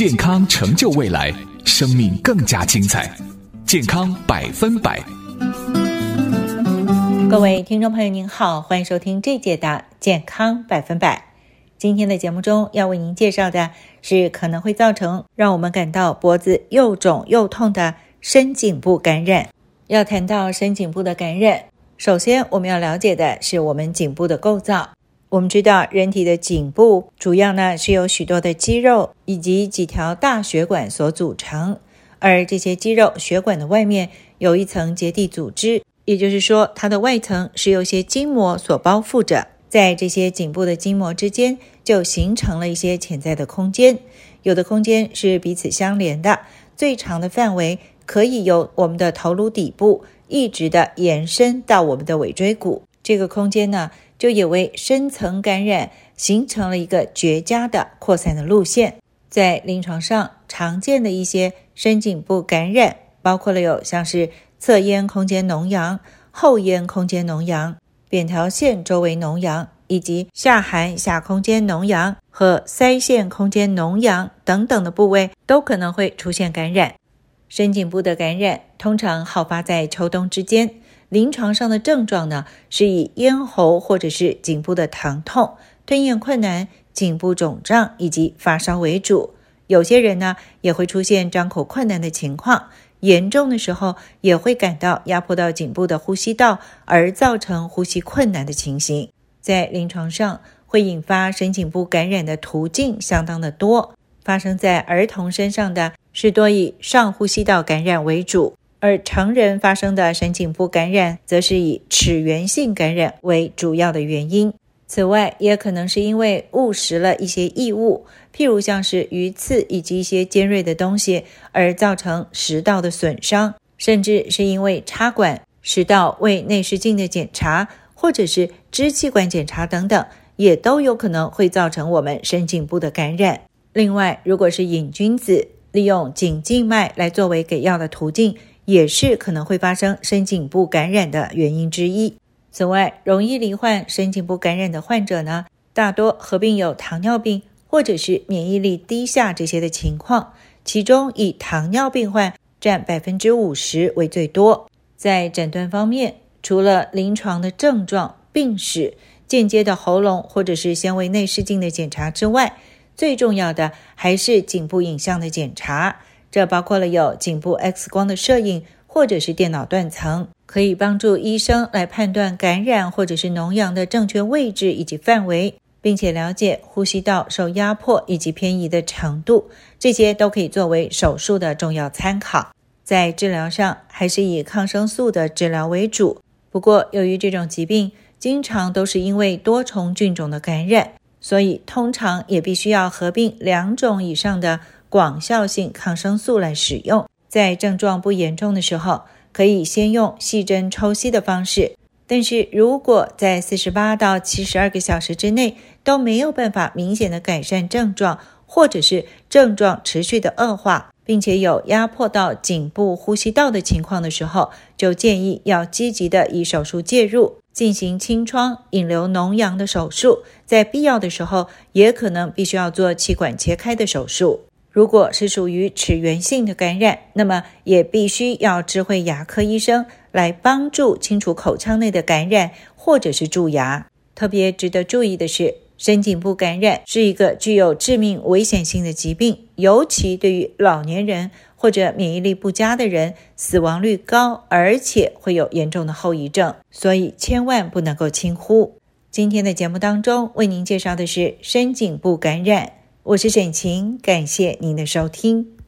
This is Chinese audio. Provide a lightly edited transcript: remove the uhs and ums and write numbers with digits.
健康成就未来，生命更加精彩。健康100%。 各位听众朋友您好，欢迎收听这节的健康100%。今天的节目中要为您介绍的是可能会造成让我们感到脖子又肿又痛的深颈部感染。要谈到深颈部的感染，首先我们要了解的是我们颈部的构造。我们知道人体的颈部主要呢是由许多的肌肉以及几条大血管所组成，而这些肌肉血管的外面有一层结缔组织，也就是说它的外层是由一些筋膜所包覆着，在这些颈部的筋膜之间就形成了一些潜在的空间，有的空间是彼此相连的，最长的范围可以由我们的头颅底部一直的延伸到我们的尾椎骨，这个空间呢就也为深层感染形成了一个绝佳的扩散的路线。在临床上常见的一些深颈部感染包括了有像是侧咽空间脓疡、后咽空间脓疡、扁桃腺周围脓疡，以及下颌下空间脓疡和腮腺空间脓疡等等的部位都可能会出现感染。深颈部的感染通常好发在秋冬之间，临床上的症状呢是以咽喉或者是颈部的疼痛、吞咽困难、颈部肿胀以及发烧为主。有些人呢也会出现张口困难的情况，严重的时候也会感到压迫到颈部的呼吸道，而造成呼吸困难的情形。在临床上会引发深颈部感染的途径相当的多，发生在儿童身上的是多以上呼吸道感染为主，而成人发生的深颈部感染则是以齿源性感染为主要的原因。此外也可能是因为误食了一些异物，譬如像是鱼刺以及一些尖锐的东西，而造成食道的损伤，甚至是因为插管、食道胃内视镜的检查，或者是支气管检查等等，也都有可能会造成我们深颈部的感染。另外如果是瘾君子利用颈静脉来作为给药的途径，也是可能会发生深颈部感染的原因之一。此外，容易罹患深颈部感染的患者呢，大多合并有糖尿病或者是免疫力低下这些的情况，其中以糖尿病患占 50% 为最多。在诊断方面，除了临床的症状、病史、间接的喉咙或者是纤维内视镜的检查之外，最重要的还是颈部影像的检查，这包括了有颈部 X 光的摄影或者是电脑断层，可以帮助医生来判断感染或者是脓疡的正确位置以及范围，并且了解呼吸道受压迫以及偏移的程度，这些都可以作为手术的重要参考。在治疗上还是以抗生素的治疗为主，不过由于这种疾病经常都是因为多重菌种的感染，所以通常也必须要合并2种以上的广效性抗生素来使用。在症状不严重的时候，可以先用细针抽吸的方式，但是如果在48到72个小时之内都没有办法明显的改善症状，或者是症状持续的恶化，并且有压迫到颈部呼吸道的情况的时候，就建议要积极的以手术介入，进行清创、引流脓疡的手术，在必要的时候也可能必须要做气管切开的手术。如果是属于齿源性的感染，那么也必须要知会牙科医生来帮助清除口腔内的感染或者是蛀牙。特别值得注意的是，深颈部感染是一个具有致命危险性的疾病，尤其对于老年人或者免疫力不佳的人，死亡率高，而且会有严重的后遗症，所以千万不能够轻忽。今天的节目当中为您介绍的是深颈部感染，我是沈晴，感谢您的收听。